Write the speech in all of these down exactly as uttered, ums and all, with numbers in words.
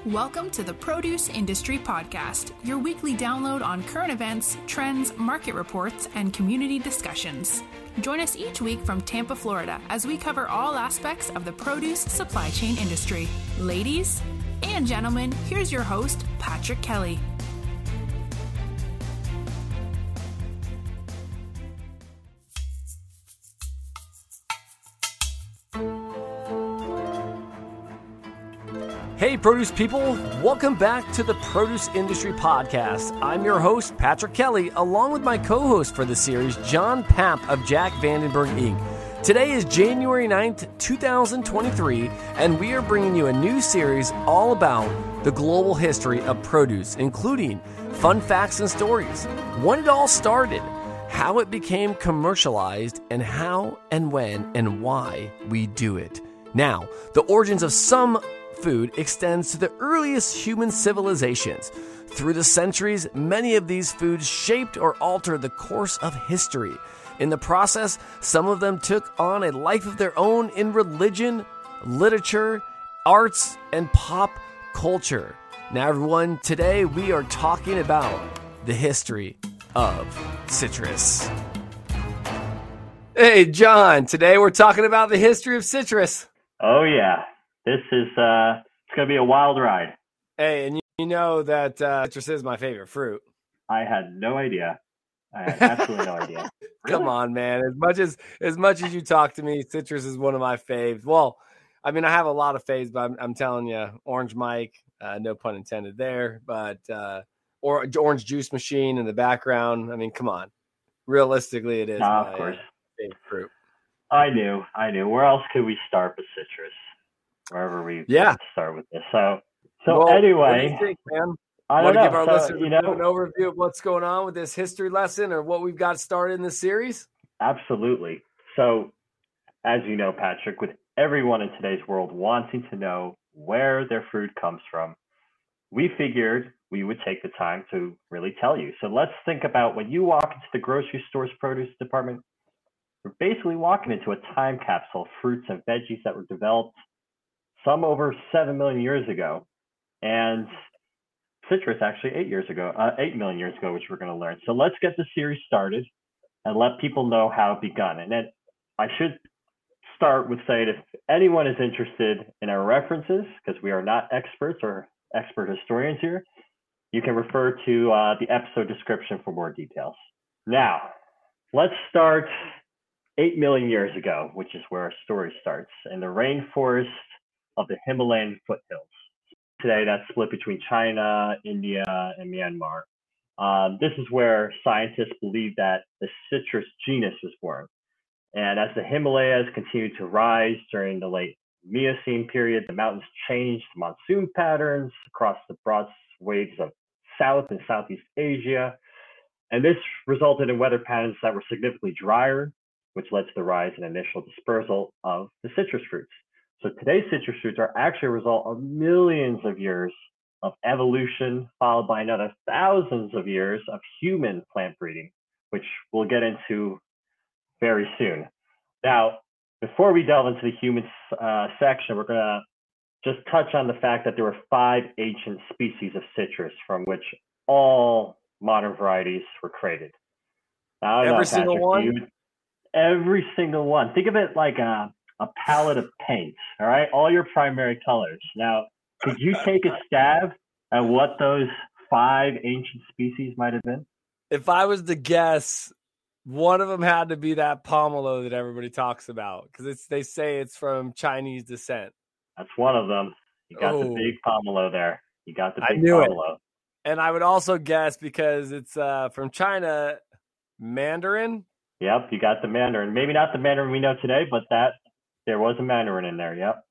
Welcome to the Produce Industry Podcast, your weekly download on current events, trends, market reports, and community discussions. Join us each week from Tampa, Florida, as we cover all aspects of the produce supply chain industry. Ladies and gentlemen, here's your host, Patrick Kelly. Hey, produce people, welcome back to the Produce Industry Podcast. I'm your host, Patrick Kelly, along with my co-host for the series, John Papp of Jack Vandenberg Incorporated. Today is January ninth, twenty twenty-three, and we are bringing you a new series all about the global history of produce, including fun facts and stories, when it all started, how it became commercialized, and how and when and why we do it. Now, the origins of some food extends to the earliest human civilizations. Through the centuries, many of these foods shaped or altered the course of history. In the process, some of them took on a life of their own in religion, literature, arts, and pop culture. Now, everyone, today we are talking about the history of citrus. Hey, John, today we're talking about the history of citrus. Oh, yeah. This is, uh, it's going to be a wild ride. Hey, and you, you know that uh, citrus is my favorite fruit. I had no idea. I had absolutely no idea. Really? Come on, man. As much as as much as you talk to me, citrus is one of my faves. Well, I mean, I have a lot of faves, but I'm, I'm telling you, Orange Mike, uh, no pun intended there, but uh, or Orange Juice Machine in the background. I mean, come on. Realistically, it is nah, my of course. favorite fruit. I knew. I knew. Where else could we start with citrus? Wherever we yeah. start with this. So, so well, anyway, what do you think, man? I Want don't to know. give our so, listeners you know, an overview of what's going on with this history lesson or what we've got started in this series? Absolutely. So, as you know, Patrick, with everyone in today's world wanting to know where their food comes from, we figured we would take the time to really tell you. So let's think about when you walk into the grocery store's produce department, we're basically walking into a time capsule of fruits and veggies that were developed some over seven million years ago, and citrus actually eight years ago, uh, eight million years ago, which we're going to learn. So let's get the series started and let people know how it begun. And then I should start with saying if anyone is interested in our references, because we are not experts or expert historians here, you can refer to uh, the episode description for more details. Now, let's start eight million years ago, which is where our story starts, in the rainforest of the Himalayan foothills. Today, that's split between China, India, and Myanmar. Um, this is where scientists believe that the citrus genus was born. And as the Himalayas continued to rise during the late Miocene period, the mountains changed monsoon patterns across the broad waves of South and Southeast Asia. And this resulted in weather patterns that were significantly drier, which led to the rise and initial dispersal of the citrus fruits. So today's citrus fruits are actually a result of millions of years of evolution, followed by another thousands of years of human plant breeding, which we'll get into very soon. Now, before we delve into the human uh, section, we're going to just touch on the fact that there were five ancient species of citrus from which all modern varieties were created. Now, I don't Every know, single Patrick, one? you, every single one. Think of it like a a palette of paint, all right? All your primary colors. Now, could you take a stab at what those five ancient species might have been? If I was to guess, one of them had to be that pomelo that everybody talks about because it's they say it's from Chinese descent. That's one of them. You got oh. the big pomelo there. You got the big I knew pomelo. It. And I would also guess because it's uh, from China, Mandarin. Yep, you got the Mandarin. Maybe not the Mandarin we know today, but that there was a Mandarin in there. Yep.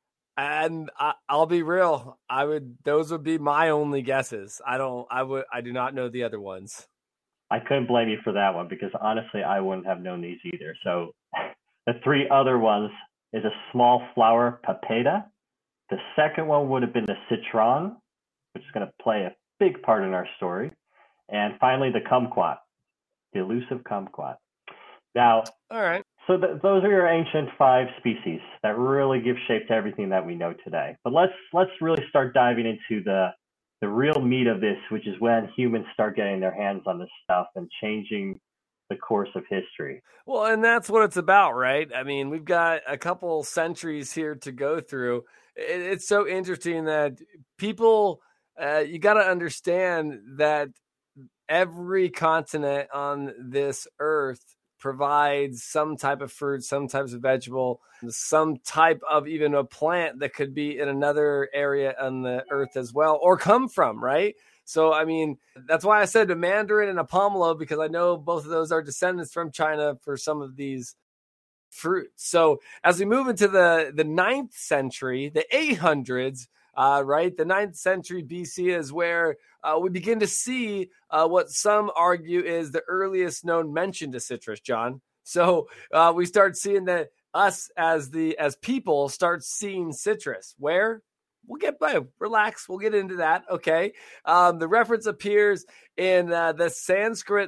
And I, I'll be real. I would; those would be my only guesses. I don't. I would. I do not know the other ones. I couldn't blame you for that one because honestly, I wouldn't have known these either. So, the three other ones is a small flower papeda. The second one would have been the citron, which is going to play a big part in our story, and finally the kumquat, the elusive kumquat. Now, all right. So th- those are your ancient five species that really give shape to everything that we know today. But let's let's really start diving into the the real meat of this, which is when humans start getting their hands on this stuff and changing the course of history. Well, and that's what it's about, right? I mean, we've got a couple centuries here to go through. It, it's so interesting that people, uh, you got to understand that every continent on this earth provides some type of fruit, some types of vegetable, some type of even a plant that could be in another area on the earth as well, or come from, right? So, I mean, that's why I said a mandarin and a pomelo, because I know both of those are descendants from China for some of these fruits. So as we move into the, the ninth century, the eight hundreds, uh, right, the ninth century B C is where uh, we begin to see uh, what some argue is the earliest known mention to citrus, John. So uh, we start seeing that us as the as people start seeing citrus. Where? We'll get by. Relax. We'll get into that. Okay. Um, the reference appears in uh, the Sanskrit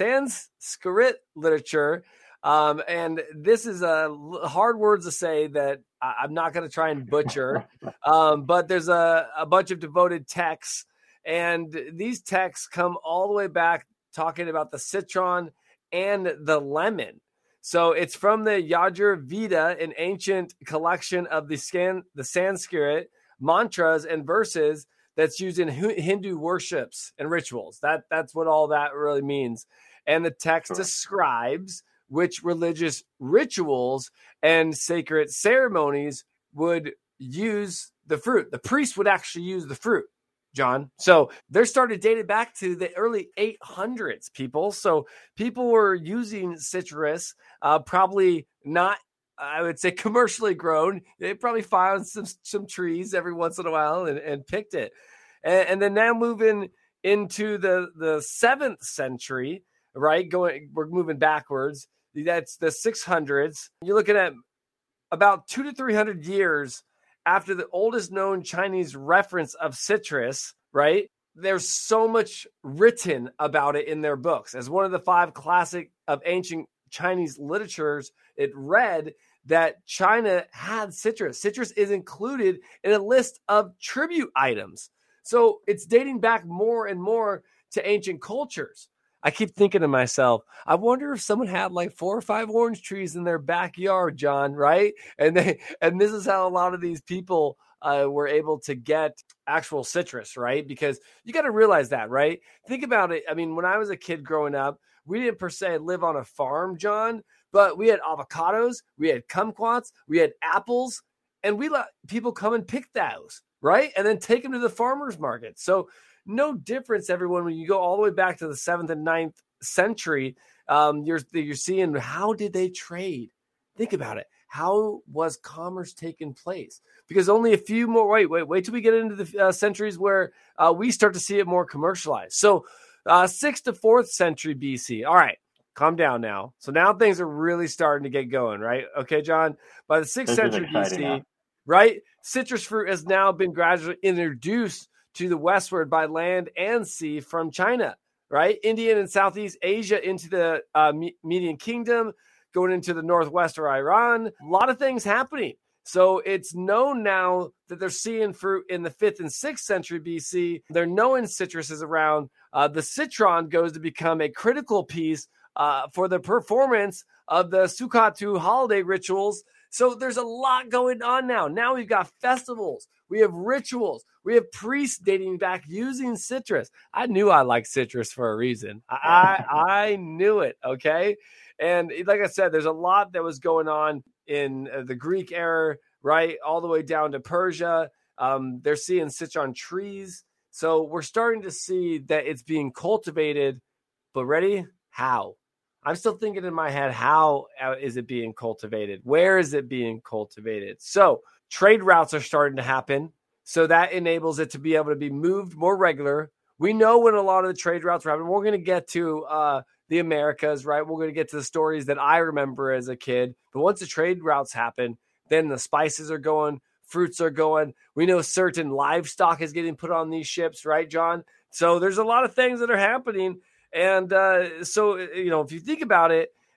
Sanskrit literature, um, and this is a uh, hard words to say that I, I'm not going to try and butcher. um, but there's a, a bunch of devoted texts, and these texts come all the way back talking about the citron and the lemon. So it's from the Yajur Veda, an ancient collection of the scan the Sanskrit mantras and verses that's used in Hindu worships and rituals. That that's what all that really means. And the text sure. describes which religious rituals and sacred ceremonies would use the fruit. The priest would actually use the fruit, John. So they're started dated back to the early eight hundreds, people. So people were using citrus, uh, probably not, I would say, commercially grown. They probably found some some trees every once in a while and, and picked it. And, and then now moving into the, the seventh century, right? Going, we're moving backwards. That's the six hundreds. You're looking at about two to three hundred years after the oldest known Chinese reference of citrus, right? There's so much written about it in their books. As one of the five classic of ancient Chinese literatures, it read that China had citrus. Citrus is included in a list of tribute items. So it's dating back more and more to ancient cultures. I keep thinking to myself, I wonder if someone had like four or five orange trees in their backyard, John, right? And they, and this is how a lot of these people uh, were able to get actual citrus, right? Because you got to realize that, right? Think about it. I mean, when I was a kid growing up, we didn't per se live on a farm, John, but we had avocados, we had kumquats, we had apples, and we let people come and pick those, right? And then take them to the farmer's market. So no difference, everyone, when you go all the way back to the seventh and ninth century, um, you're, you're seeing how did they trade? Think about it. How was commerce taking place? Because only a few more, wait, wait, wait till we get into the uh, centuries where uh, we start to see it more commercialized. So uh, sixth to fourth century B C. All right, calm down now. So now things are really starting to get going, right? Okay, John, by the sixth century B C, now. Right? Citrus fruit has now been gradually introduced to the westward by land and sea from China, right? India and Southeast Asia into the uh, Median Kingdom, going into the northwest of Iran. A lot of things happening. So it's known now that they're seeing fruit in the fifth and sixth century B C. They're knowing citrus is around. Uh, the citron goes to become a critical piece uh, for the performance of the Sukkot holiday rituals. So there's a lot going on now. Now we've got festivals. We have rituals. We have priests dating back using citrus. I knew I liked citrus for a reason. I, I knew it, okay? And like I said, there's a lot that was going on in the Greek era, right, all the way down to Persia. Um, they're seeing citron trees. So we're starting to see that it's being cultivated, but ready? How? I'm still thinking in my head, how is it being cultivated? Where is it being cultivated? So trade routes are starting to happen. So that enables it to be able to be moved more regular. We know when a lot of the trade routes are happening. We're going to get to uh, the Americas, right? We're going to get to the stories that I remember as a kid. But once the trade routes happen, then the spices are going, fruits are going. We know certain livestock is getting put on these ships, right, John? So there's a lot of things that are happening. And uh, so, you know, if you think about it,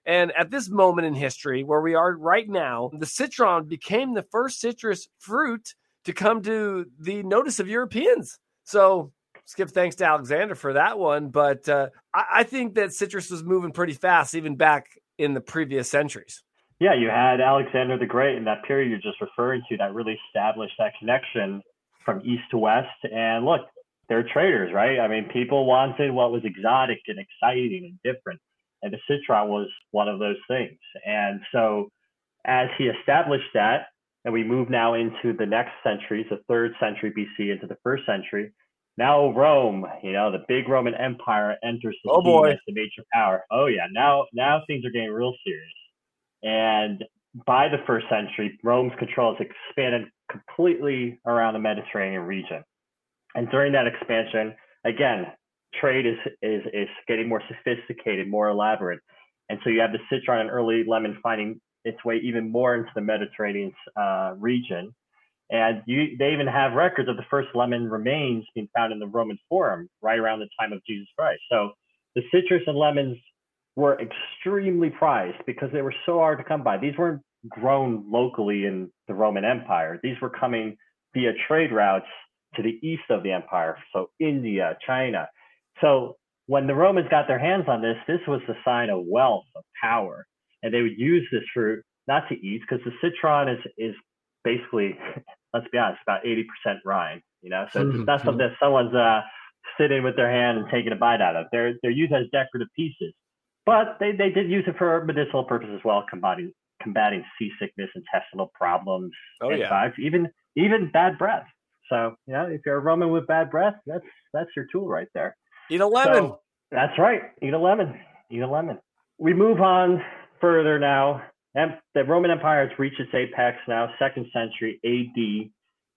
And at this moment in history, where we are right now, the citron became the first citrus fruit to come to the notice of Europeans. So skip thanks to Alexander for that one. But uh, I, I think that citrus was moving pretty fast, even back in the previous centuries. Yeah, you had Alexander the Great in that period you're just referring to that really established that connection from east to west. And look, they're traders, right? I mean, people wanted what was exotic and exciting and different. And the citron was one of those things. And so as he established that, and we move now into the next centuries, the third century B C into the first century, now Rome, you know, the big Roman Empire enters the oh scene boy. as the major power. Oh yeah, now now things are getting real serious. And by the first century, Rome's control has expanded completely around the Mediterranean region. And during that expansion, again, trade is is is getting more sophisticated, more elaborate. And so you have the citron and early lemon finding its way even more into the Mediterranean uh, region. And you, they even have records of the first lemon remains being found in the Roman Forum right around the time of Jesus Christ. So the citrus and lemons were extremely prized because they were so hard to come by. These weren't grown locally in the Roman Empire. These were coming via trade routes to the east of the empire, so India, China. So when the Romans got their hands on this, this was a sign of wealth, of power. And they would use this fruit not to eat, because the citron is is basically, let's be honest, about eighty percent rind, you know? So it's not something that someone's uh, sitting with their hand and taking a bite out of. They're they're used as decorative pieces. But they, they did use it for medicinal purposes as well, combating combating seasickness, intestinal problems, oh, and yeah. five, even even bad breath. So, you know, if you're a Roman with bad breath, that's that's your tool right there. Eat a lemon. So, that's right. Eat a lemon. Eat a lemon. We move on further now. The Roman Empire has reached its apex now, second century A D.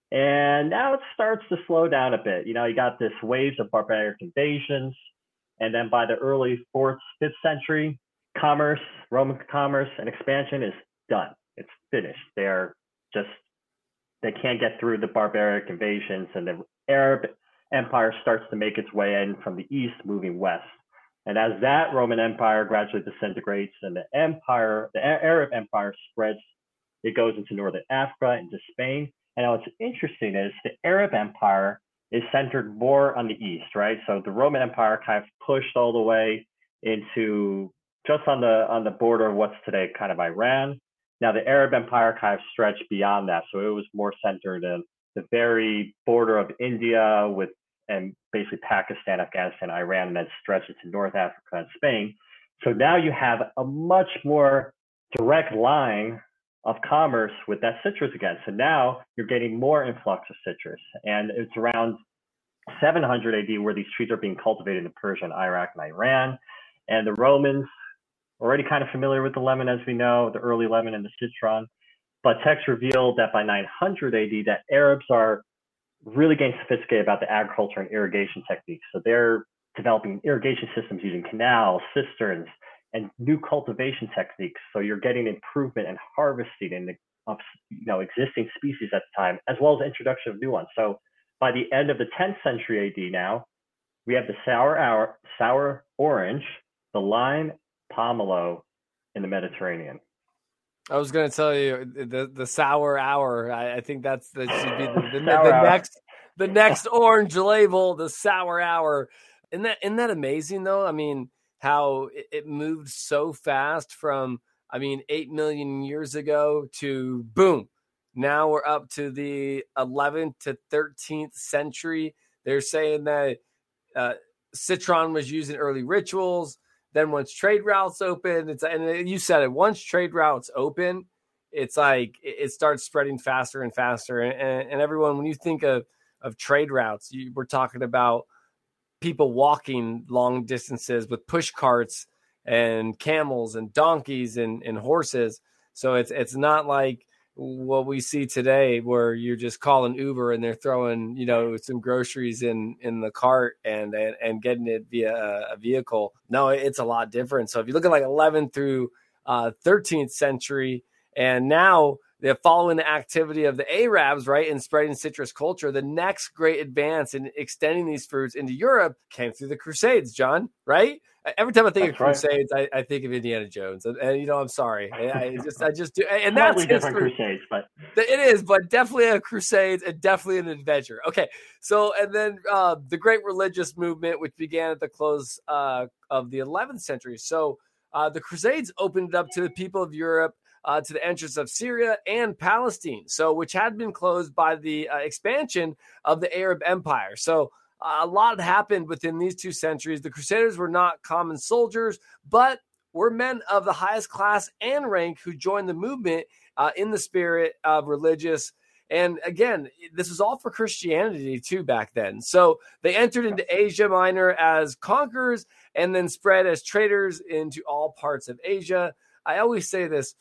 And now it starts to slow down a bit. You know, you got this waves of barbaric invasions. And then by the early fourth, fifth century, commerce, Roman commerce and expansion is done. It's finished. They're just, they can't get through the barbaric invasions. And the Arab Empire starts to make its way in from the east, moving west. And as that Roman Empire gradually disintegrates and the empire, the Arab Empire spreads, it goes into northern Africa, into Spain. And what's interesting is the Arab Empire is centered more on the east, right? So the Roman Empire kind of pushed all the way into just on the on the border of what's today kind of Iran. Now the Arab Empire kind of stretched beyond that. So it was more centered in the very border of India with and basically Pakistan, Afghanistan, Iran, and then stretches to North Africa and Spain. So now you have a much more direct line of commerce with that citrus again. So now you're getting more influx of citrus. And it's around seven hundred A D where these trees are being cultivated in Persia and Iraq and Iran. And the Romans, already kind of familiar with the lemon, as we know, the early lemon and the citron. But texts revealed that by nine hundred A D, that Arabs are really getting sophisticated about the agriculture and irrigation techniques. So they're developing irrigation systems using canals, cisterns, and new cultivation techniques. So you're getting improvement and harvesting in the, of you know existing species at the time, as well as introduction of new ones. So by the end of the tenth century A D now, we have the sour hour, sour orange, the lime, pomelo in the Mediterranean. I was going to tell you the the sour hour. I, I think that's that should be the, the, the next the next orange label, the sour hour. Isn't that isn't that amazing though? I mean, how it, it moved so fast from I mean eight million years ago to boom. Now we're up to the eleventh to thirteenth century. They're saying that uh, citron was used in early rituals. Then once trade routes open, it's and you said it. Once trade routes open, it's like it starts spreading faster and faster. And, and everyone, when you think of of trade routes, you, we're talking about people walking long distances with push carts and camels and donkeys and, and horses. So it's it's not like what we see today where you're just calling Uber and they're throwing, you know, some groceries in, in the cart and, and, and getting it via a vehicle. No, it's a lot different. So if you look at like eleventh through uh, thirteenth century, and now the following the activity of the Arabs, right, in spreading citrus culture, the next great advance in extending these fruits into Europe came through the Crusades, John, right? Every time I think That's of Crusades, right. I, I think of Indiana Jones, and, and you know, I'm sorry, I, I just, I just do, and Slightly that's different history. Crusades, but It is, but definitely a Crusades and definitely an adventure. Okay, so and then uh, the great religious movement, which began at the close uh, of the eleventh century. So uh, the Crusades opened it up to the people of Europe. Uh, to the entrance of Syria and Palestine, so which had been closed by the uh, expansion of the Arab Empire. So uh, a lot happened within these two centuries. The Crusaders were not common soldiers, but were men of the highest class and rank who joined the movement uh, in the spirit of religious. And again, this was all for Christianity too back then. So they entered into Asia Minor as conquerors and then spread as traders into all parts of Asia. I always say this.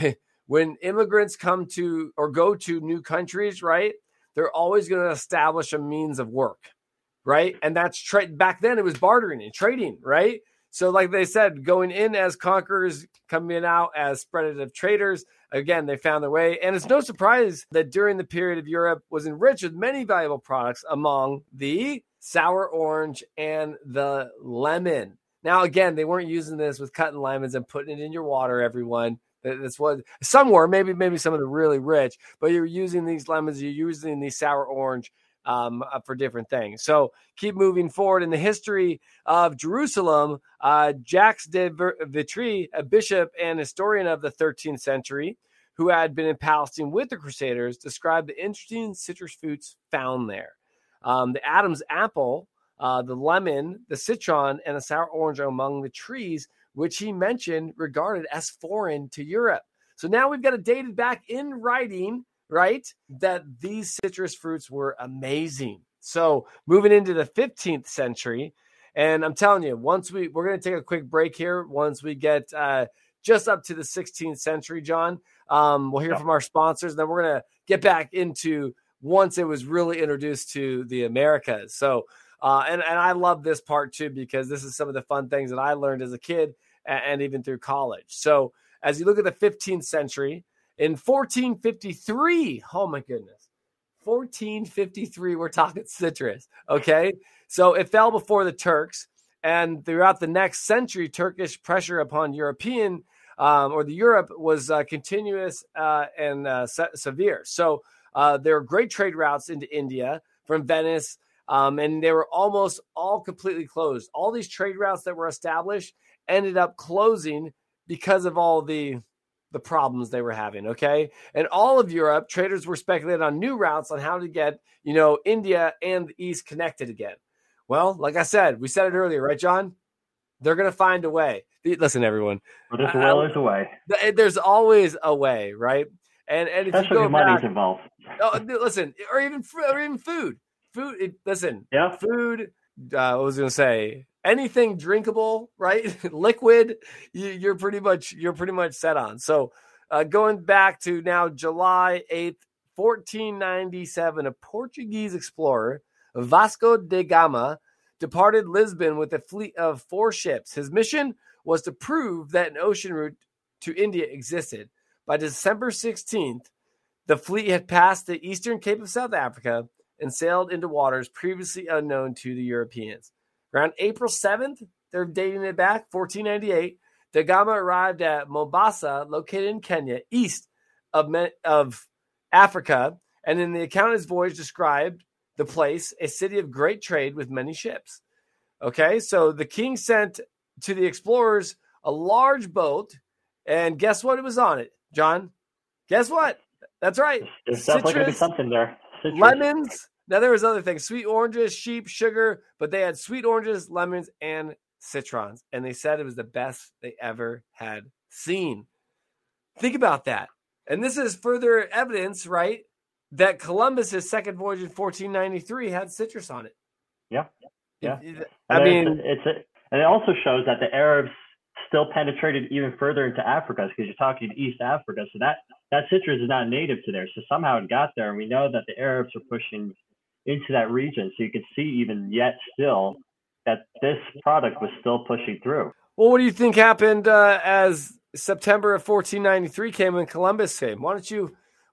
When immigrants come to or go to new countries, right, they're always going to establish a means of work, right? And that's trade. Back then it was bartering and trading, right? So like they said, going in as conquerors, coming out as spreadative traders. Again, they found their way. And it's no surprise that during the period of Europe was enriched with many valuable products among the sour orange and the lemon. Now, again, they weren't using this with cutting lemons and putting it in your water, everyone. That's what some were, maybe maybe some of the really rich, but you're using these lemons, you're using these sour orange um, uh, for different things. So keep moving forward in the history of Jerusalem. Uh, Jacques de Vitry, a bishop and historian of the thirteenth century, who had been in Palestine with the Crusaders, described the interesting citrus fruits found there. Um, the Adam's apple, uh, the lemon, the citron, and the sour orange are among the trees which he mentioned regarded as foreign to Europe. So now we've got it dated back in writing, right, that these citrus fruits were amazing. So moving into the fifteenth century, and I'm telling you, once we, we're going to take a quick break here. Once we get uh, just up to the sixteenth century, John, um, we'll hear yeah. from our sponsors, and then we're going to get back into once it was really introduced to the Americas. So Uh, and, and I love this part too, because this is some of the fun things that I learned as a kid and, and even through college. So as you look at the fifteenth century, in fourteen fifty-three, oh my goodness, fourteen fifty-three, we're talking citrus, okay? So it fell before the Turks, and throughout the next century, Turkish pressure upon European um, or the Europe was uh, continuous uh, and uh, se- severe. So uh, there were great trade routes into India from Venice, Um, and they were almost all completely closed. All these trade routes that were established ended up closing because of all the the problems they were having, okay? And all of Europe, traders were speculating on new routes on how to get, you know, India and the East connected again. Well, like I said, we said it earlier, right, John? They're going to find a way. Listen, everyone. Well, there's a will, there's a way. There's always a way, right? And, and if Especially you go if money's back, involved. Oh, listen, or even, or even food. Food, it, listen, yeah. food, uh, I was going to say, anything drinkable, right? Liquid, you, you're pretty much, you're pretty much set on. So uh, going back to now July eighth, fourteen ninety-seven, a Portuguese explorer, Vasco da Gama, departed Lisbon with a fleet of four ships. His mission was to prove that an ocean route to India existed. By December sixteenth, the fleet had passed the eastern Cape of South Africa and sailed into waters previously unknown to the Europeans. Around April seventh, they're dating it back, fourteen ninety-eight, Da Gama arrived at Mombasa, located in Kenya, east of, of Africa, and in the account of his voyage described the place, a city of great trade with many ships. Okay, so the king sent to the explorers a large boat, and guess what it was on it, John? Guess what? That's right. There's definitely going to be something there. Citrus. Lemons. Now, there was other things. Sweet oranges, sheep, sugar, but they had sweet oranges, lemons, and citrons. And they said it was the best they ever had seen. Think about that. And this is further evidence, right, that Columbus's second voyage in fourteen ninety-three had citrus on it. Yeah. Yeah. I and mean, it's, it's a, and it also shows that the Arabs still penetrated even further into Africa, because you're talking East Africa. So that, that citrus is not native to there. So somehow it got there. And we know that the Arabs are pushing into that region. So you can see even yet still that this product was still pushing through. Well, what do you think happened uh, as September of fourteen ninety-three came when Columbus came? Why don't you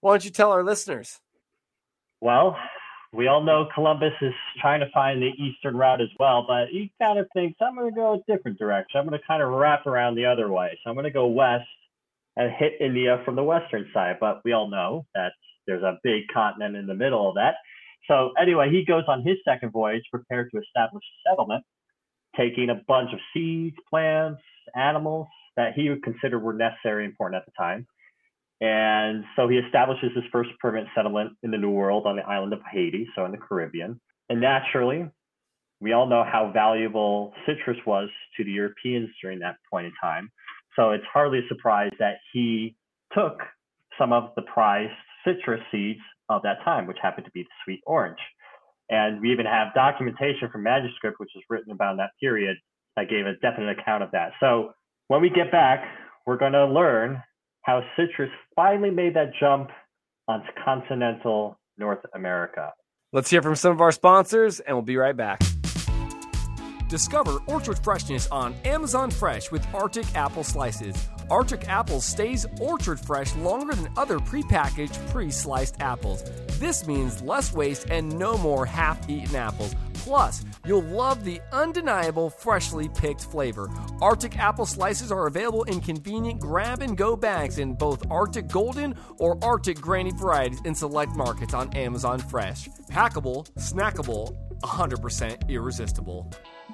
Why don't you tell our listeners? Well, we all know Columbus is trying to find the eastern route as well, but he kind of thinks, I'm going to go a different direction. I'm going to kind of wrap around the other way. So I'm going to go west and hit India from the western side. But we all know that there's a big continent in the middle of that. So anyway, he goes on his second voyage, prepared to establish a settlement, taking a bunch of seeds, plants, animals that he would consider were necessary and important at the time. And so he establishes his first permanent settlement in the New World on the island of Haiti, so in the Caribbean. And naturally, we all know how valuable citrus was to the Europeans during that point in time. So it's hardly a surprise that he took some of the prized citrus seeds of that time, which happened to be the sweet orange. And we even have documentation from manuscript, which is written about that period, that gave a definite account of that. So when we get back, we're going to learn how citrus finally made that jump onto continental North America. Let's hear from some of our sponsors, and we'll be right back. Discover orchard freshness on Amazon Fresh with Arctic Apple Slices. Arctic Apples stays orchard fresh longer than other prepackaged, pre-sliced apples. This means less waste and no more half-eaten apples. Plus, you'll love the undeniable freshly picked flavor. Arctic Apple Slices are available in convenient grab-and-go bags in both Arctic Golden or Arctic Granny varieties in select markets on Amazon Fresh. Packable, snackable, one hundred percent irresistible.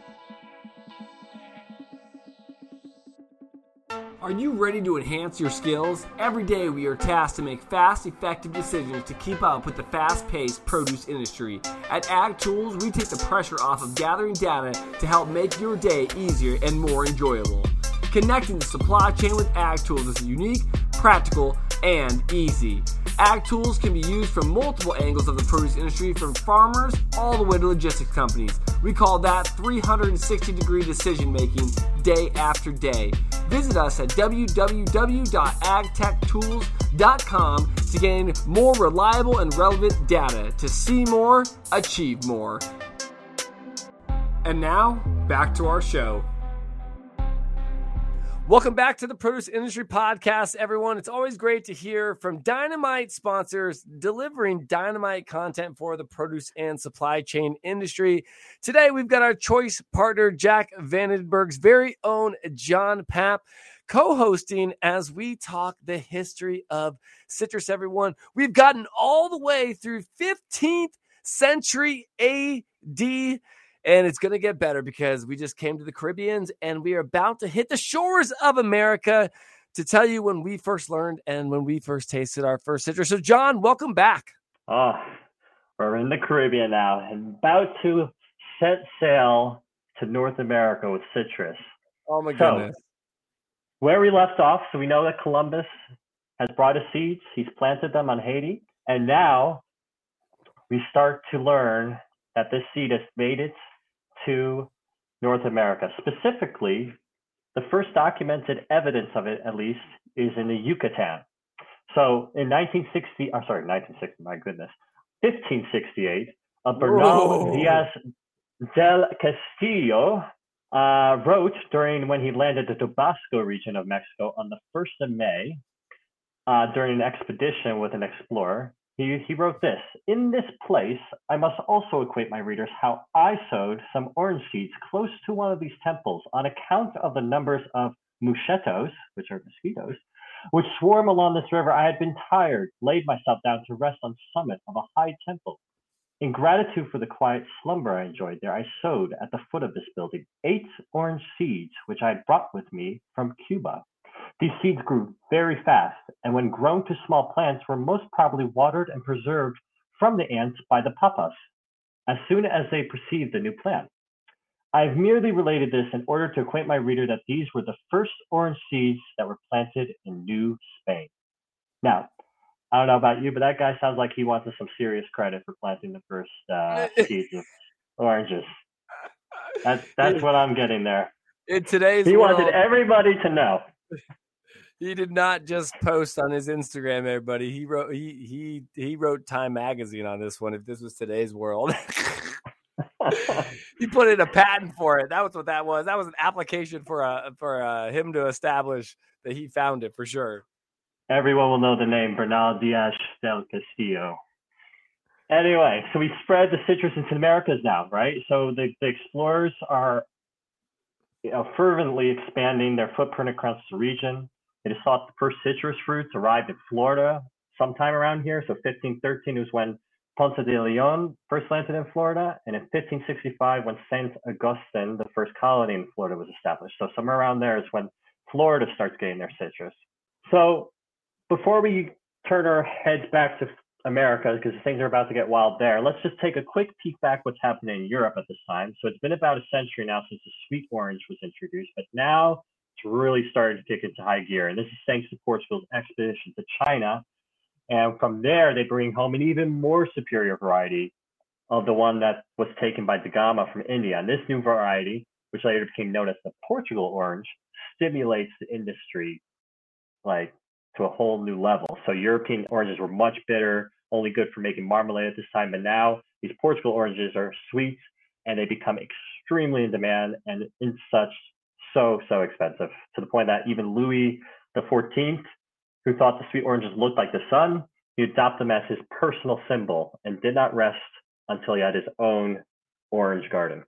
Are you ready to enhance your skills? Every day we are tasked to make fast, effective decisions to keep up with the fast-paced produce industry. At Ag Tools, we take the pressure off of gathering data to help make your day easier and more enjoyable. Connecting the supply chain with Ag Tools is unique, practical, and easy. Ag Tools can be used from multiple angles of the produce industry, from farmers all the way to logistics companies. We call that three hundred sixty degree decision making day after day. Visit us at w w w dot ag tech tools dot com to gain more reliable and relevant data to see more, achieve more. And now, back to our show. Welcome back to the Produce Industry Podcast, everyone. It's always great to hear from Dynamite sponsors delivering dynamite content for the produce and supply chain industry. Today, we've got our choice partner, Jack Vandenberg's very own John Papp, co-hosting as we talk the history of citrus, everyone. We've gotten all the way through fifteenth century A D, and it's going to get better because we just came to the Caribbeans and we are about to hit the shores of America to tell you when we first learned and when we first tasted our first citrus. So, John, welcome back. Oh, we're in the Caribbean now and about to set sail to North America with citrus. Oh, my goodness. So, where we left off, so we know that Columbus has brought us seeds. He's planted them on Haiti. And now we start to learn that this seed has made it to North America. Specifically, the first documented evidence of it, at least, is in the Yucatan. So in nineteen sixty, I'm sorry, nineteen sixty, my goodness, fifteen sixty-eight, uh, Bernal Diaz del Castillo uh, wrote during when he landed the Tabasco region of Mexico on the first of May uh, during an expedition with an explorer. He, he wrote this: "In this place, I must also acquaint my readers how I sowed some orange seeds close to one of these temples on account of the numbers of mosquitos, which are mosquitoes, which swarm along this river. I had been tired, laid myself down to rest on the summit of a high temple. In gratitude for the quiet slumber I enjoyed there, I sowed at the foot of this building eight orange seeds, which I had brought with me from Cuba. These seeds grew very fast, and when grown to small plants, were most probably watered and preserved from the ants by the papas as soon as they perceived the new plant. I have merely related this in order to acquaint my reader that these were the first orange seeds that were planted in New Spain." Now, I don't know about you, but that guy sounds like he wants us some serious credit for planting the first uh, seeds of oranges. That's that's what I'm getting there. In today's he world, wanted everybody to know. He did not just post on his Instagram, everybody. He wrote he he he wrote Time Magazine on this one. If this was today's world, he put in a patent for it. That was what that was. That was an application for a for a, him to establish that he found it for sure. Everyone will know the name Bernal Diaz del Castillo. Anyway, so we spread the citrus into the Americas now, right? So the, the explorers are, you know, fervently expanding their footprint across the region. It is thought the first citrus fruits arrived in Florida sometime around here. So fifteen thirteen was when Ponce de Leon first landed in Florida, and in fifteen sixty-five, when Saint Augustine, the first colony in Florida, was established. So somewhere around there is when Florida starts getting their citrus. So before we turn our heads back to America, because things are about to get wild there, let's just take a quick peek back what's happening in Europe at this time. So it's been about a century now since the sweet orange was introduced, but now it's really started to kick into high gear. And this is thanks to Portugal's expedition to China. And from there, they bring home an even more superior variety of the one that was taken by Da Gama from India. And this new variety, which later became known as the Portugal orange, stimulates the industry like to a whole new level. So European oranges were much bitter, only good for making marmalade at this time. But now these Portugal oranges are sweet and they become extremely in demand and in such so, so expensive, to the point that even Louis the fourteenth, who thought the sweet oranges looked like the sun, he adopted them as his personal symbol and did not rest until he had his own orange garden.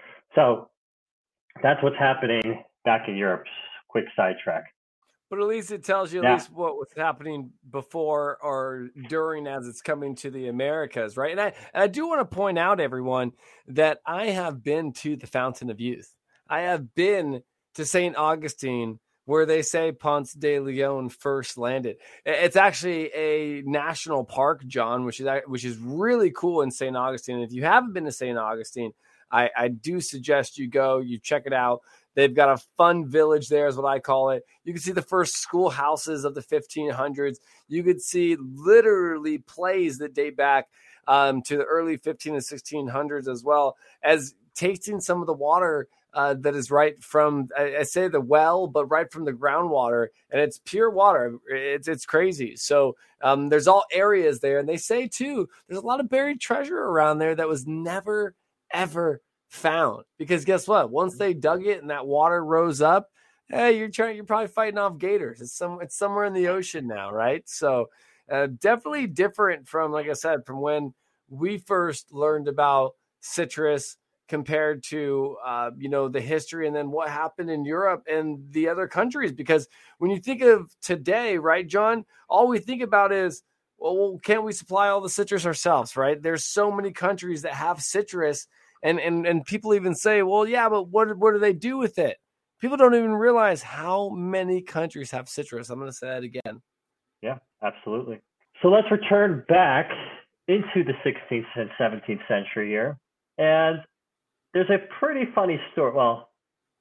So that's what's happening back in Europe. Quick sidetrack. But at least it tells you at yeah. least what was happening before or during as it's coming to the Americas, right? And I, and I do want to point out, everyone, that I have been to the Fountain of Youth. I have been to Saint Augustine, where they say Ponce de Leon first landed. It's actually a national park, John, which is which is really cool in Saint Augustine. And if you haven't been to Saint Augustine, I, I do suggest you go, you check it out. They've got a fun village there is what I call it. You can see the first schoolhouses of the fifteen hundreds. You could see literally plays that date back um, to the early fifteen and sixteen hundreds, as well as tasting some of the water uh, that is right from, I, I say the well, but right from the groundwater, and it's pure water. It's it's crazy. So um, there's all areas there, and they say too, there's a lot of buried treasure around there that was never, ever found, because guess what? Once they dug it and that water rose up, hey, you're trying, you're probably fighting off gators. It's some, it's somewhere in the ocean now, right? So uh, definitely different from, like I said, from when we first learned about citrus compared to uh, you know, the history and then what happened in Europe and the other countries. Because when you think of today, right, John, all we think about is, well, can't we supply all the citrus ourselves, right? There's so many countries that have citrus. And, and and people even say, well, yeah, but what, what do they do with it? People don't even realize how many countries have citrus. I'm going to say that again. Yeah, absolutely. So let's return back into the sixteenth and seventeenth century here. And there's a pretty funny story. Well,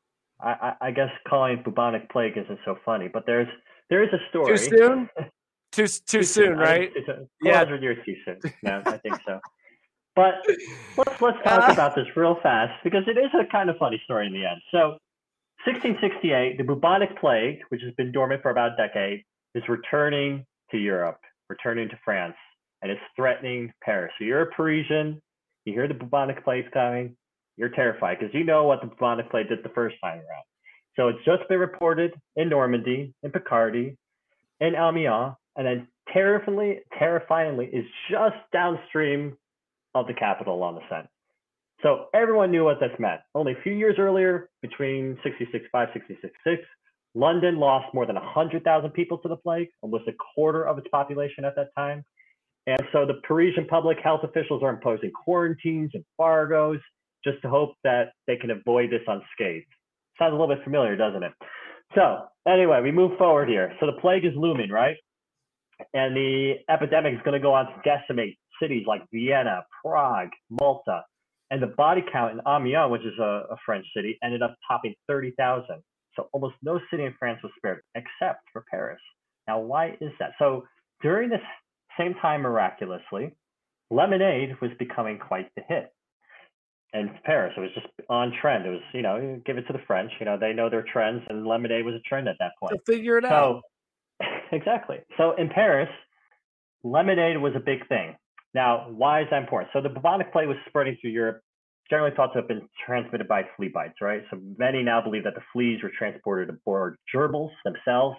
I, I, I guess calling bubonic plague isn't so funny, but there's there is a story. Too soon? too, too, too soon, soon, right? Yeah. four hundred years too soon. No, I think so. But let's let's talk about this real fast, because it is a kind of funny story in the end. So sixteen sixty-eight, the bubonic plague, which has been dormant for about a decade, is returning to Europe, returning to France, and it's threatening Paris. So you're a Parisian, you hear the bubonic plague coming, you're terrified, because you know what the bubonic plague did the first time around. So it's just been reported in Normandy, in Picardy, in Amiens, and then terrifyingly, terrifyingly is just downstream of the capital on the Seine. So everyone knew what this meant. Only a few years earlier, between sixty-six point five, sixty-six point six, London lost more than one hundred thousand people to the plague, almost a quarter of its population at that time. And so the Parisian public health officials are imposing quarantines, embargoes, just to hope that they can avoid this unscathed. Sounds a little bit familiar, doesn't it? So anyway, we move forward here. So the plague is looming, right? And the epidemic is going to go on to decimate cities like Vienna, Prague, Malta, and the body count in Amiens, which is a, a French city, ended up topping thirty thousand. So almost no city in France was spared, except for Paris. Now, why is that? So during this same time, miraculously, lemonade was becoming quite the hit. In Paris, it was just on trend. It was, you know, give it to the French. You know, they know their trends, and lemonade was a trend at that point. They'll figure it out. So, exactly. So in Paris, lemonade was a big thing. Now, why is that important? So the bubonic plague was spreading through Europe, generally thought to have been transmitted by flea bites, right? So many now believe that the fleas were transported aboard gerbils themselves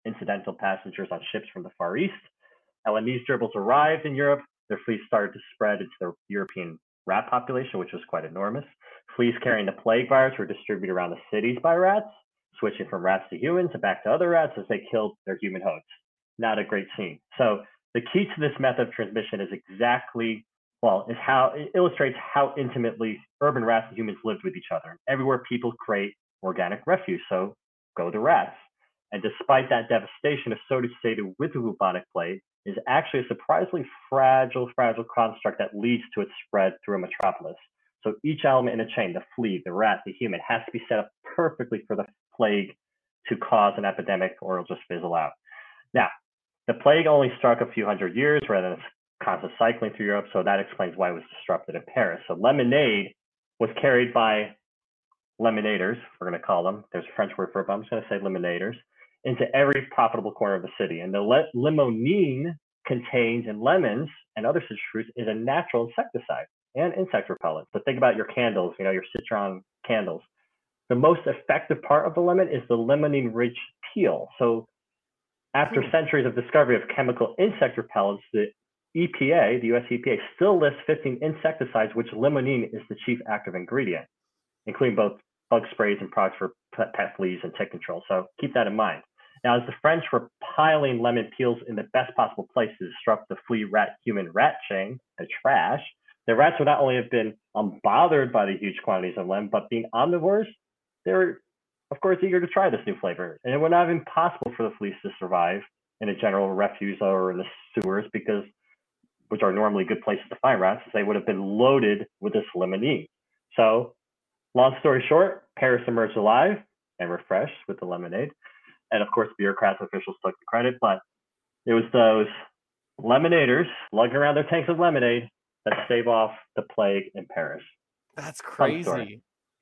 incidental passengers on ships from the Far East. And when these gerbils arrived in Europe, their fleas started to spread into the European rat population, which was quite enormous. Fleas carrying the plague virus were distributed around the cities by rats, switching from rats to humans and back to other rats as they killed their human hosts. Not a great scene. So the key to this method of transmission is exactly, well, is how it illustrates how intimately urban rats and humans lived with each other. Everywhere people create organic refuse, so go the rats. And despite that devastation associated with the bubonic plague, is actually a surprisingly fragile, fragile construct that leads to its spread through a metropolis. So each element in the chain, the flea, the rat, the human, has to be set up perfectly for the plague to cause an epidemic or it'll just fizzle out. Now, the plague only struck a few hundred years rather than constant cycling through Europe, so that explains why it was disrupted in Paris. So lemonade was carried by lemonaders, we're going to call them. There's a French word for it, but I'm just going to say lemonaders, into every profitable corner of the citry. And the le- limonene contained in lemons and other citrus fruits is a natural insecticide and insect repellent. So think about your candles, you know, your citron candles. The most effective part of the lemon is the limonene-rich peel. So after hmm. centuries of discovery of chemical insect repellents, the E P A, the U S E P A, still lists fifteen insecticides, which limonene is the chief active ingredient, including both bug sprays and products for pet fleas and tick control. So keep that in mind. Now, as the French were piling lemon peels in the best possible place to disrupt the flea rat human rat chain, the trash, the rats would not only have been unbothered by the huge quantities of lemon, but being omnivores, they were, of course, eager to try this new flavor. And it would not have been possible for the fleas to survive in a general refuse or in the sewers, because, which are normally good places to find rats, as they would have been loaded with this limonene. So, long story short, Paris emerged alive and refreshed with the lemonade. And of course, bureaucrats and officials took the credit, but it was those lemonaders lugging around their tanks of lemonade that stave off the plague in Paris. That's crazy.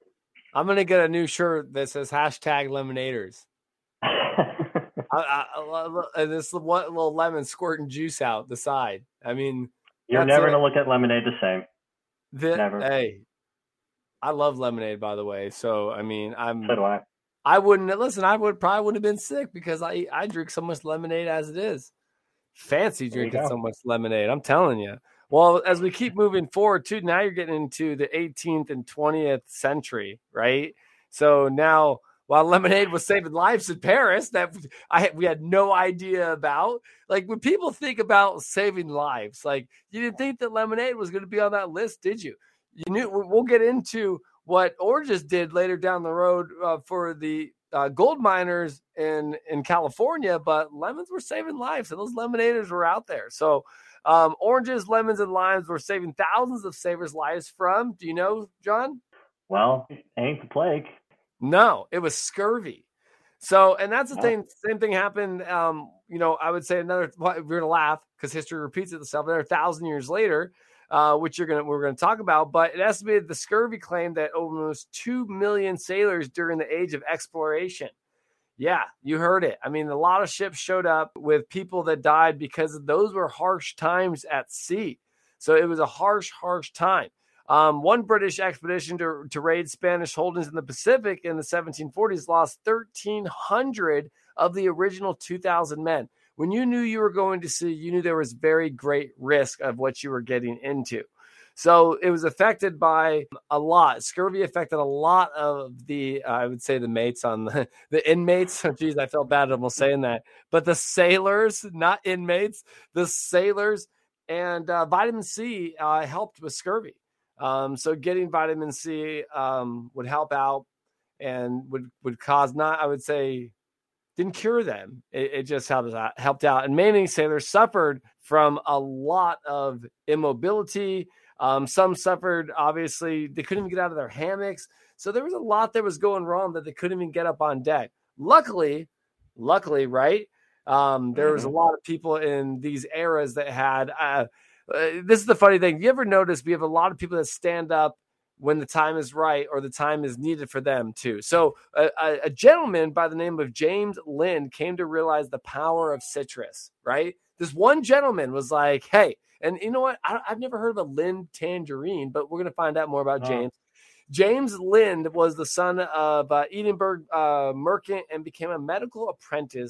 I'm going to get a new shirt that says hashtag lemonaders. I, I, I, this one little lemon squirting juice out the side. I mean, you're never going to look at lemonade the same. The, never. Hey, I love lemonade, by the way. So, I mean, I'm. So do I. I wouldn't listen. I would probably wouldn't have been sick because I, I drink so much lemonade as it is. Fancy drinking so much lemonade. I'm telling you. Well, as we keep moving forward too, now you're getting into the eighteenth and twentieth century, right? So now, while lemonade was saving lives in Paris, that I we had no idea about. Like when people think about saving lives, like you didn't think that lemonade was going to be on that list, did you? You knew. We'll get into what oranges did later down the road uh, for the uh, gold miners in, in California, but lemons were saving lives, and those lemonaders were out there. So um, oranges, lemons, and limes were saving thousands of savers' lives from, do you know, John? Well, it ain't the plague. No, it was scurvy. So, and that's the oh. thing, same thing happened, um, you know, I would say another, well, we're going to laugh because history repeats itself, another thousand years later, Uh, which you're gonna we're gonna talk about, but it estimated the scurvy claimed that almost two million sailors during the age of exploration. Yeah, you heard it. I mean, a lot of ships showed up with people that died because those were harsh times at sea. So it was a harsh, harsh time. Um, one British expedition to, to raid Spanish holdings in the Pacific in the seventeen forties lost thirteen hundred of the original two thousand men. When you knew you were going to sea, you knew there was very great risk of what you were getting into. So it was affected by a lot. Scurvy affected a lot of the, uh, I would say the mates on the, the inmates. Oh, geez, I felt bad almost saying that. But the sailors, not inmates, the sailors, and uh, vitamin C uh, helped with scurvy. Um, so getting vitamin C um, would help out and would, would cause not, I would say, didn't cure them. It, it just helped out, helped out. And many sailors suffered from a lot of immobility. Um, some suffered, obviously, they couldn't even get out of their hammocks. So there was a lot that was going wrong that they couldn't even get up on deck. Luckily, luckily, right? Um, there was a lot of people in these eras that had, uh, uh, this is the funny thing. You ever notice we have a lot of people that stand up when the time is right or the time is needed for them too. So a, a, a gentleman by the name of James Lind came to realize the power of citrus, right? This one gentleman was like, hey, and you know what? I, I've never heard of a Lind tangerine, but we're going to find out more about oh. James. James Lind was the son of uh, Edinburgh uh, merchant and became a medical apprentice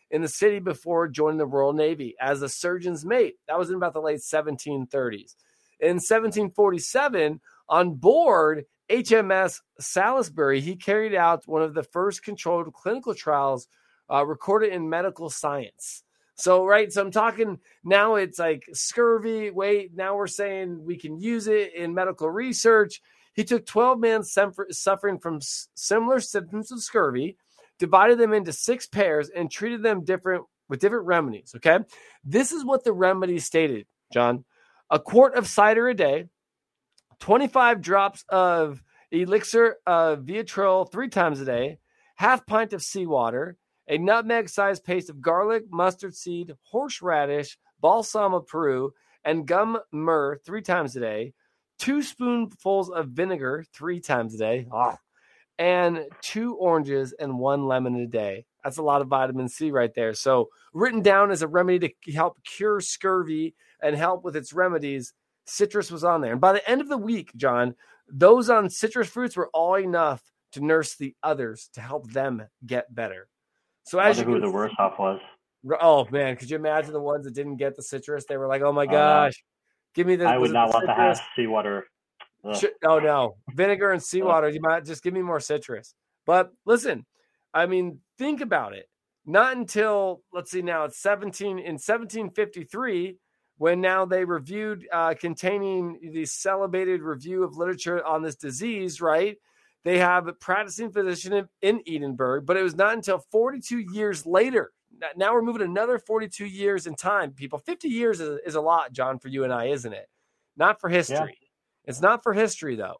in the city before joining the Royal Navy as a surgeon's mate. That was in about the late seventeen thirties. In seventeen forty-seven, on board H M S Salisbury, he carried out one of the first controlled clinical trials uh, recorded in medical science. So, right, so I'm talking now it's like scurvy. Wait, now we're saying we can use it in medical research. He took twelve men suffering from similar symptoms of scurvy, divided them into six pairs, and treated them different with different remedies, okay? This is what the remedy stated, John. A quart of cider a day, twenty-five drops of elixir of vitriol three times a day, half pint of seawater, a nutmeg-sized paste of garlic, mustard seed, horseradish, balsam of Peru, and gum myrrh three times a day, two spoonfuls of vinegar three times a day, oh, and two oranges and one lemon a day. That's a lot of vitamin C right there. So written down as a remedy to help cure scurvy and help with its remedies, citrus was on there. And by the end of the week, John, those on citrus fruits were all enough to nurse the others to help them get better. So as I you who the worst off was. Oh man, could you imagine the ones that didn't get the citrus? They were like, "Oh my gosh, uh, give me this." I would not want to have seawater. Ugh. Oh no, vinegar and seawater. Ugh. You might just give me more citrus. But listen, I mean, think about it. Not until let's see, now it's seventeen in seventeen fifty-three when now they reviewed uh, containing the celebrated review of literature on this disease, right? They have a practicing physician in Edinburgh, but it was not until forty-two years later. Now we're moving another forty-two years in time, people. fifty years is, is a lot, John, for you and I, isn't it? Not for history. Yeah. It's not for history, though.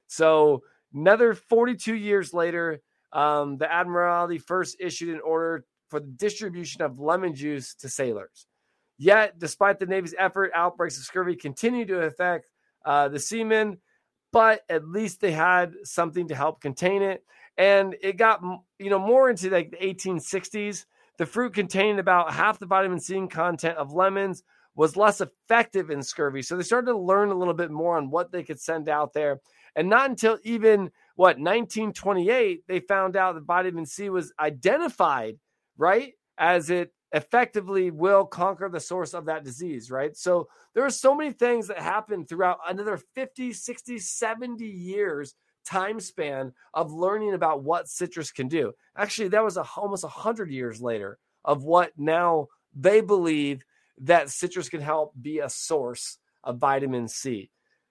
So another forty-two years later, um, the Admiralty first issued an order for the distribution of lemon juice to sailors. Yet, despite the Navy's effort, outbreaks of scurvy continued to affect uh, the seamen, but at least they had something to help contain it. And it got, you know, more into like the eighteen sixties. The fruit containing about half the vitamin C content of lemons was less effective in scurvy. So they started to learn a little bit more on what they could send out there. And not until even, what, nineteen twenty-eight, they found out that vitamin C was identified, right, as it effectively will conquer the source of that disease, right? So there are so many things that happen throughout another fifty, sixty, seventy years time span of learning about what citrus can do. Actually, that was a, almost one hundred years later of what now they believe that citrus can help be a source of vitamin C.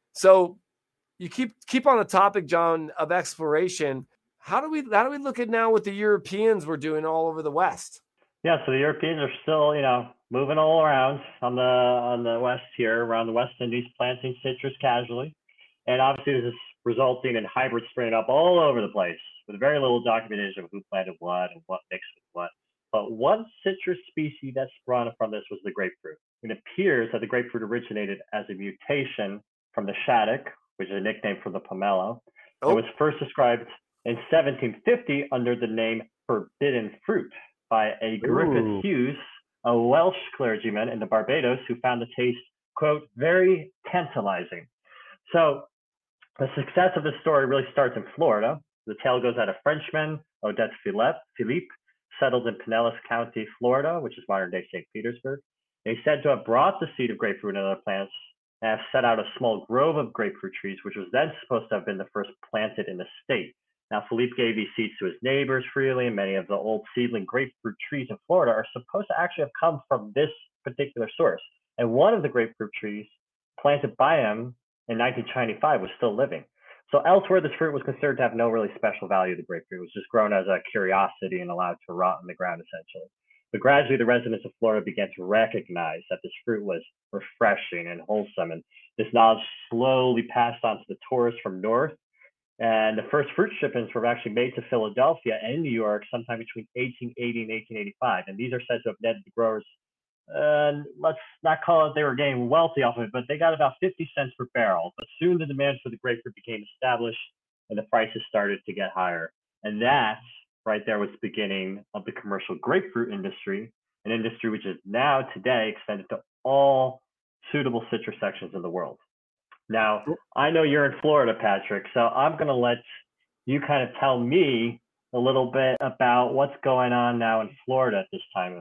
So you keep keep on the topic, John, of exploration. How do we how do we look at now what the Europeans were doing all over the West? Yeah, so the Europeans are still, you know, moving all around on the on the west here, around the West Indies, planting citrus casually. And obviously this is resulting in hybrids springing up all over the place with very little documentation of who planted what and what mixed with what. But one citrus species that sprung from this was the grapefruit. It appears that the grapefruit originated as a mutation from the shaddock, which is a nickname for the pomelo. Oh. It was first described in seventeen fifty under the name forbidden fruit by a Griffith Ooh. Hughes, a Welsh clergyman in the Barbados who found the taste, quote, very tantalizing. So the success of this story really starts in Florida. The tale goes out of Frenchman, Odette Philippe, settled in Pinellas County, Florida, which is modern-day Saint Petersburg. They said to have brought the seed of grapefruit and other plants and have set out a small grove of grapefruit trees, which was then supposed to have been the first planted in the state. Now, Philippe gave these seeds to his neighbors freely, and many of the old seedling grapefruit trees in Florida are supposed to actually have come from this particular source. And one of the grapefruit trees planted by him in nineteen twenty-five was still living. So elsewhere, this fruit was considered to have no really special value. The grapefruit was just grown as a curiosity and allowed to rot in the ground, essentially. But gradually, the residents of Florida began to recognize that this fruit was refreshing and wholesome, and this knowledge slowly passed on to the tourists from north. And the first fruit shipments were actually made to Philadelphia and New York sometime between eighteen eighty and eighteen eighty-five. And these are said to have netted the growers, uh, let's not call it they were getting wealthy off of it, but they got about fifty cents per barrel. But soon the demand for the grapefruit became established and the prices started to get higher. And that right there was the beginning of the commercial grapefruit industry, an industry which is now today extended to all suitable citrus sections in the world. Now, I know you're in Florida, Patrick, so I'm going to let you kind of tell me a little bit about what's going on now in Florida at this time of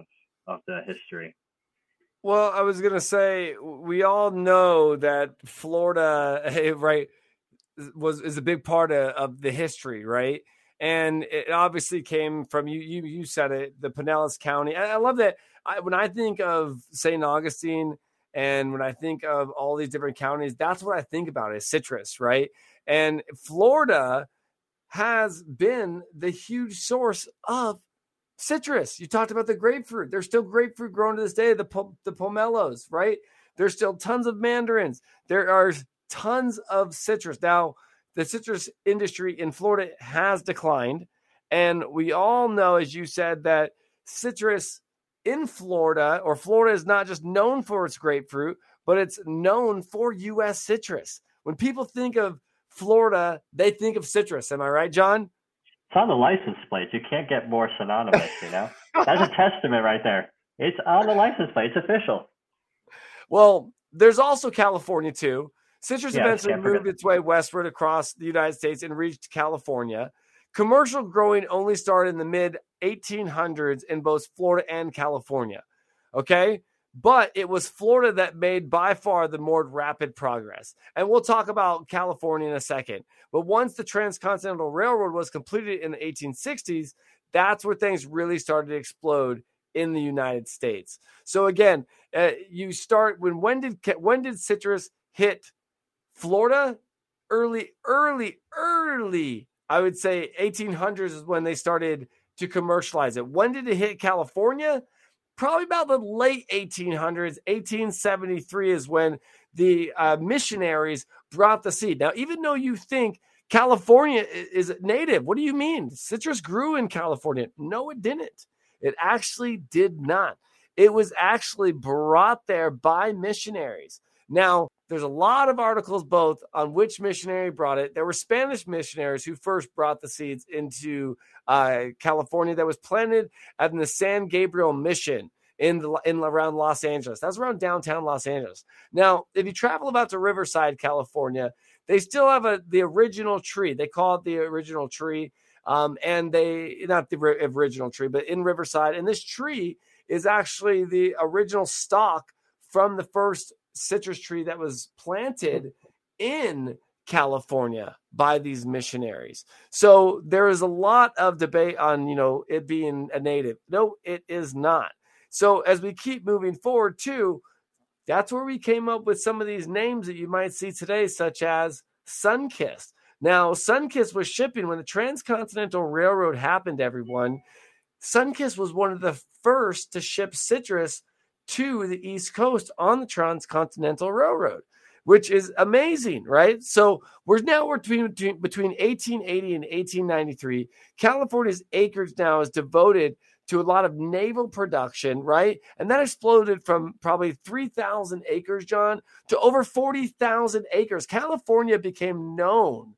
of the history. Well, I was going to say, we all know that Florida, right, was is a big part of, of the history, right? And it obviously came from, you you you said it, the Pinellas County. I, I love that. I, when I think of Saint Augustine and when I think of all these different counties, that's what I think about is citrus, right? And Florida has been the huge source of citrus. You talked about the grapefruit. There's still grapefruit grown to this day, the, the pomelos, right? There's still tons of mandarins. There are tons of citrus. Now, the citrus industry in Florida has declined. And we all know, as you said, that citrus in Florida, or Florida is not just known for its grapefruit, but it's known for U S citrus. When people think of Florida, they think of citrus. Am I right, John? It's on the license plate. You can't get more synonymous, you know? That's a testament right there. It's on the license plate. It's official. Well, there's also California, too. Citrus yeah, eventually moved its way westward across the United States and reached California. Commercial growing only started in the mid eighteen hundreds in both Florida and California. Okay? But it was Florida that made by far the more rapid progress. And we'll talk about California in a second. But once the Transcontinental Railroad was completed in the eighteen sixties, that's where things really started to explode in the United States. So again, uh, you start when when did when did citrus hit Florida? Early, early, early. I would say eighteen hundreds is when they started to commercialize it. When did it hit California? Probably about the late eighteen hundreds. eighteen seventy-three is when the uh, missionaries brought the seed. Now, even though you think California is native, what do you mean? Citrus grew in California. No, it didn't. It actually did not. It was actually brought there by missionaries. Now, there's a lot of articles both on which missionary brought it. There were Spanish missionaries who first brought the seeds into uh, California that was planted at the San Gabriel Mission in the in around Los Angeles. That's around downtown Los Angeles. Now, if you travel about to Riverside, California, they still have a the original tree. They call it the original tree, um, and they not the original tree, but in Riverside. And this tree is actually the original stock from the first citrus tree that was planted in California by these missionaries. So there is a lot of debate on, you know, it being a native. No, it is not. So as we keep moving forward too, that's where we came up with some of these names that you might see today, such as Sunkist. Now, Sunkist was shipping when the Transcontinental Railroad happened, everyone. Sunkist was one of the first to ship citrus to the East Coast on the Transcontinental Railroad, which is amazing, right? So we're now we're between, between eighteen eighty and eighteen ninety-three. California's acreage now is devoted to a lot of naval production, right? And that exploded from probably three thousand acres, John, to over forty thousand acres. California became known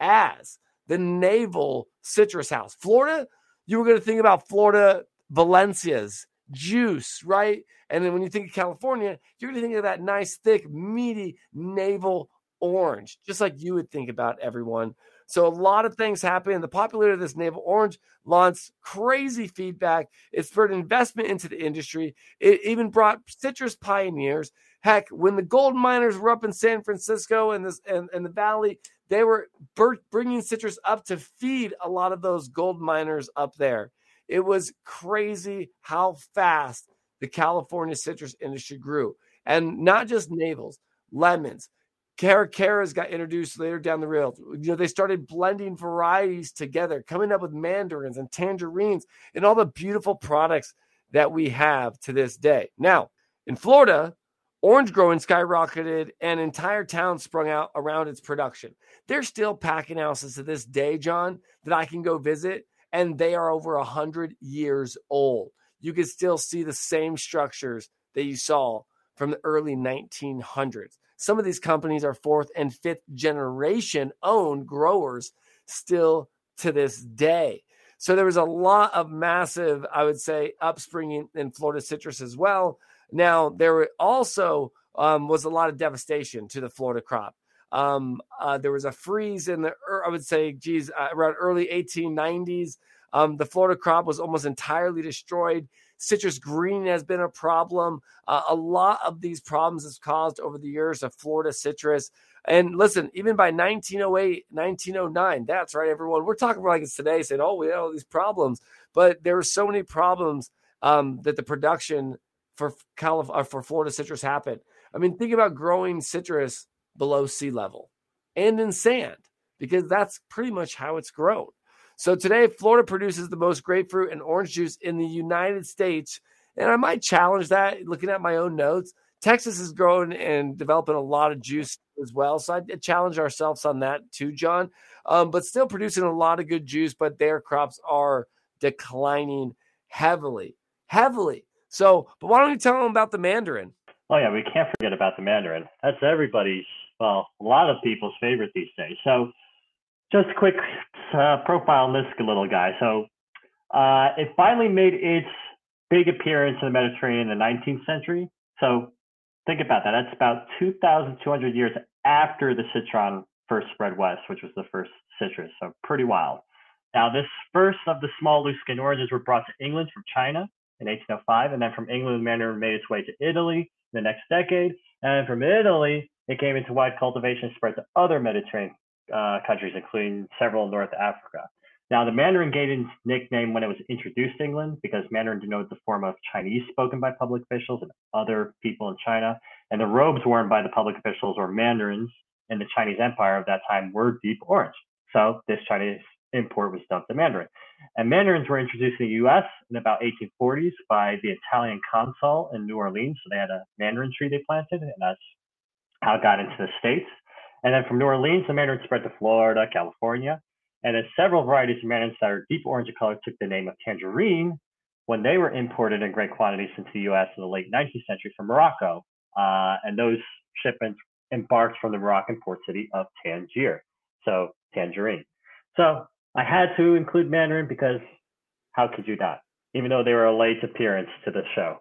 as the naval citrus house. Florida, you were going to think about Florida Valencias, juice, right? And then when you think of California, you're going to think of that nice, thick, meaty navel orange, just like you would think about, everyone. So a lot of things happen. And the popularity of this navel orange launched crazy feedback. It spurred investment into the industry. It even brought citrus pioneers. Heck, when the gold miners were up in San Francisco and this and, and the valley, they were bringing citrus up to feed a lot of those gold miners up there. It was crazy how fast the California citrus industry grew. And not just navels, lemons. Caracaras got introduced later down the road. You know, they started blending varieties together, coming up with mandarins and tangerines and all the beautiful products that we have to this day. Now, in Florida, orange growing skyrocketed and entire towns sprung out around its production. There's still packing houses to this day, John, that I can go visit, and they are over one hundred years old. You can still see the same structures that you saw from the early nineteen hundreds. Some of these companies are fourth and fifth generation owned growers still to this day. So there was a lot of massive, I would say, upspringing in Florida citrus as well. Now, there were also um, was a lot of devastation to the Florida crop. Um, uh, there was a freeze in the, I would say, geez, uh, around early eighteen nineties. Um, the Florida crop was almost entirely destroyed. Citrus green has been a problem. Uh, a lot of these problems has caused over the years of Florida citrus. And listen, even by nineteen oh eight, nineteen oh nine, that's right, everyone. We're talking like it's today saying, oh, we have all these problems. But there were so many problems um, that the production for Calif- uh, for Florida citrus happened. I mean, think about growing citrus below sea level and in sand, because that's pretty much how it's grown. So today, Florida produces the most grapefruit and orange juice in the United States. And I might challenge that looking at my own notes. Texas is growing and developing a lot of juice as well. So I challenge ourselves on that too, John. Um, but still producing a lot of good juice, but their crops are declining heavily, heavily. So, but why don't you tell them about the mandarin? Oh, yeah, we can't forget about the mandarin. That's everybody's, well, a lot of people's favorite these days. So just a quick uh, profile on this little guy. So uh, it finally made its big appearance in the Mediterranean in the nineteenth century. So think about that. That's about two thousand two hundred years after the citron first spread west, which was the first citrus. So pretty wild. Now, this first of the small loose skin oranges were brought to England from China in eighteen oh five. And then from England, the mandarin made its way to Italy in the next decade. And from Italy, it came into wide cultivation and spread to other Mediterranean uh, countries, including several in North Africa. Now, the mandarin gained its nickname when it was introduced to England because mandarin denotes the form of Chinese spoken by public officials and other people in China. And the robes worn by the public officials or mandarins in the Chinese Empire of that time were deep orange. So this Chinese import was dubbed the mandarin. And mandarins were introduced in the U S in about eighteen forties by the Italian consul in New Orleans. So they had a mandarin tree they planted, and that's how it got into the States. And then from New Orleans, the mandarin spread to Florida, California. And then several varieties of mandarins that are deep orange in color took the name of tangerine when they were imported in great quantities into the U S in the late nineteenth century from Morocco. Uh, and those shipments embarked from the Moroccan port city of Tangier. So tangerine. So I had to include mandarin because how could you not? Even though they were a late appearance to the show.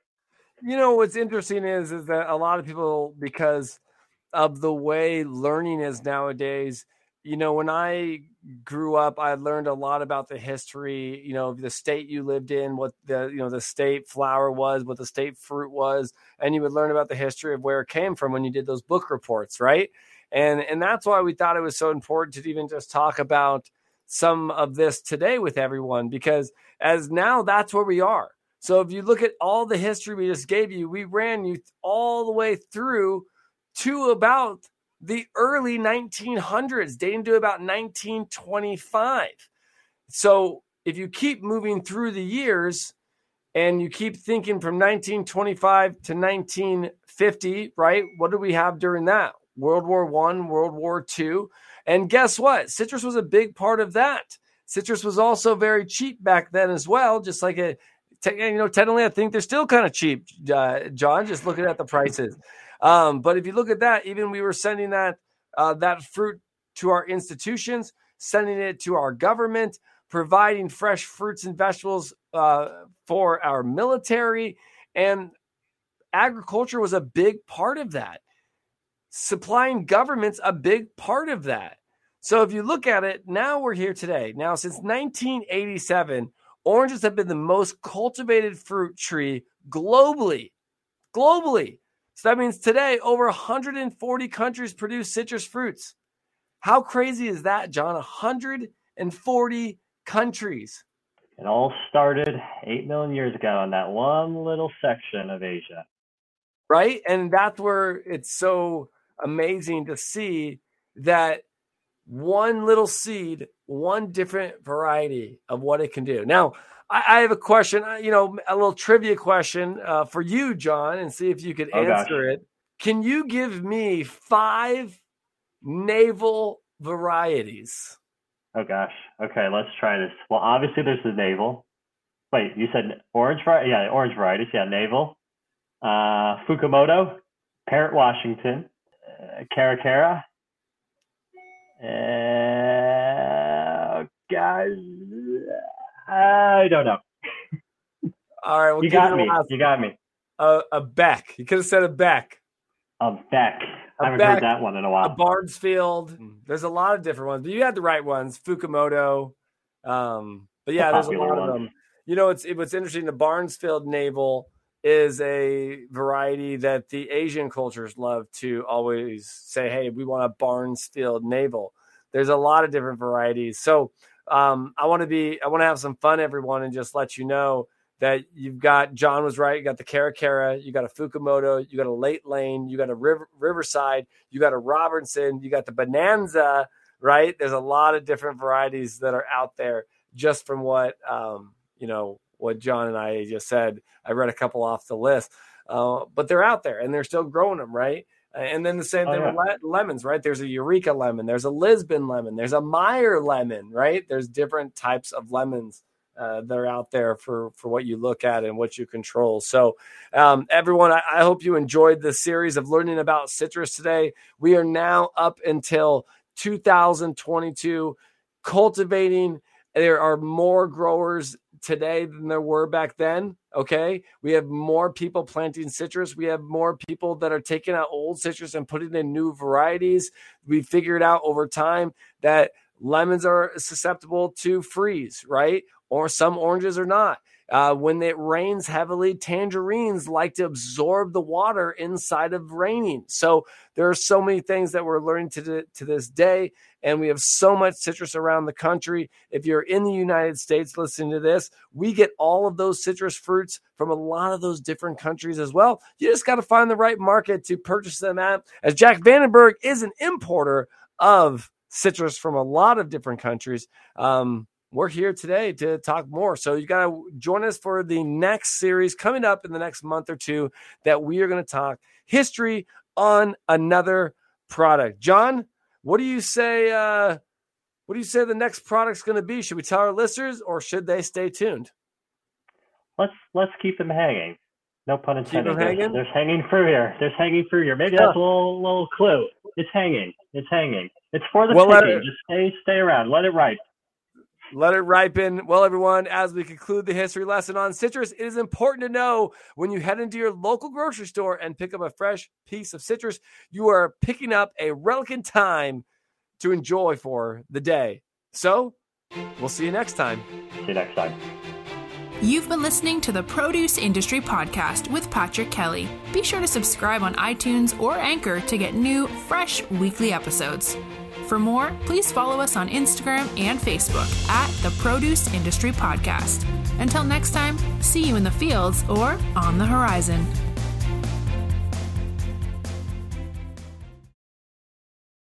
You know, what's interesting is, is that a lot of people, because of the way learning is nowadays, you know, when I grew up, I learned a lot about the history, you know, the state you lived in, what the, you know, the state flower was, what the state fruit was. And you would learn about the history of where it came from when you did those book reports, right? And, and that's why we thought it was so important to even just talk about some of this today with everyone, because as now that's where we are. So if you look at all the history we just gave you, we ran you all the way through to about the early nineteen hundreds, dating to about nineteen twenty-five. So if you keep moving through the years and you keep thinking from nineteen twenty-five to nineteen fifty, right? What did we have during that? World War One, World War Two. And guess what? Citrus was a big part of that. Citrus was also very cheap back then as well, just like a, you know, technically I think they're still kind of cheap, uh, John, just looking at the prices. Um, but if you look at that, even we were sending that uh, that fruit to our institutions, sending it to our government, providing fresh fruits and vegetables uh, for our military, and agriculture was a big part of that. Supplying governments a big part of that. So if you look at it, now we're here today. Now, since nineteen eighty-seven, oranges have been the most cultivated fruit tree globally. Globally. So that means today, over one hundred forty countries produce citrus fruits. How crazy is that, John? one hundred forty countries. It all started eight million years ago on that one little section of Asia. Right? And that's where it's so amazing to see that one little seed, one different variety of what it can do. Now, I, I have a question, you know, a little trivia question uh, for you, John, and see if you could oh, answer gosh. it. Can you give me five navel varieties? Oh, gosh. Okay, let's try this. Well, obviously there's the navel. Wait, you said orange variety? Yeah, orange varieties. Yeah, navel. Uh, Fukumoto, Parrot Washington, uh, Cara Cara. Uh, guys, I don't know. All right, we'll you give got you me. Last, you got me. Uh, a Beck. You could have said a Beck. A Beck. I haven't Beck, heard that one in a while. A Barnesfield. There's a lot of different ones, but you had the right ones. Fukumoto. Um, but yeah, the there's a lot ones. of them. you know, it's it, what's interesting. The Barnesfield Navel is a variety that the Asian cultures love to always say, hey, we want a Barnesfield Navel. There's a lot of different varieties. So um, I want to be, I want to have some fun, everyone, and just let you know that you've got, John was right, you got the Cara Cara, you got a Fukumoto, you got a Late Lane, you got a River, Riverside, you got a Robertson, you got the Bonanza, right? There's a lot of different varieties that are out there just from what, um, you know, what John and I just said. I read a couple off the list, uh, but they're out there and they're still growing them, right? And then the same thing oh, yeah. with lemons, right? There's a Eureka lemon, there's a Lisbon lemon, there's a Meyer lemon, right? There's different types of lemons uh, that are out there for, for what you look at and what you control. So um, everyone, I, I hope you enjoyed the series of learning about citrus today. We are now up until two thousand twenty-two cultivating. There are more growers today than there were back then. Okay. We have more people planting citrus. We have more people that are taking out old citrus and putting in new varieties. We figured out over time that lemons are susceptible to freeze, right? Or some oranges are not. Uh, when it rains heavily, tangerines like to absorb the water inside of raining. So there are so many things that we're learning to, the, to this day, and we have so much citrus around the country. If you're in the United States listening to this, we get all of those citrus fruits from a lot of those different countries as well. You just got to find the right market to purchase them at, as Jack Vandenberg is an importer of citrus from a lot of different countries. Um, We're here today to talk more. So you got to join us for the next series coming up in the next month or two that we are going to talk history on another product. John, what do you say? Uh, what do you say the next product's going to be? Should we tell our listeners or should they stay tuned? Let's let's keep them hanging. No pun intended. Keep them hanging? There's, there's hanging fruit here. There's hanging fruit here. Maybe that's a little little clue. It's hanging. It's hanging. It's for the well, picking. It, Just stay stay around. Let it ripe. Let it ripen. Well, everyone, as we conclude the history lesson on citrus, it is important to know when you head into your local grocery store and pick up a fresh piece of citrus, you are picking up a relic in time to enjoy for the day. So we'll see you next time. See you next time. You've been listening to the Produce Industry Podcast with Patrick Kelly. Be sure to subscribe on iTunes or Anchor to get new, fresh weekly episodes. For more, please follow us on Instagram and Facebook at the Produce Industry Podcast. Until next time, see you in the fields or on the horizon.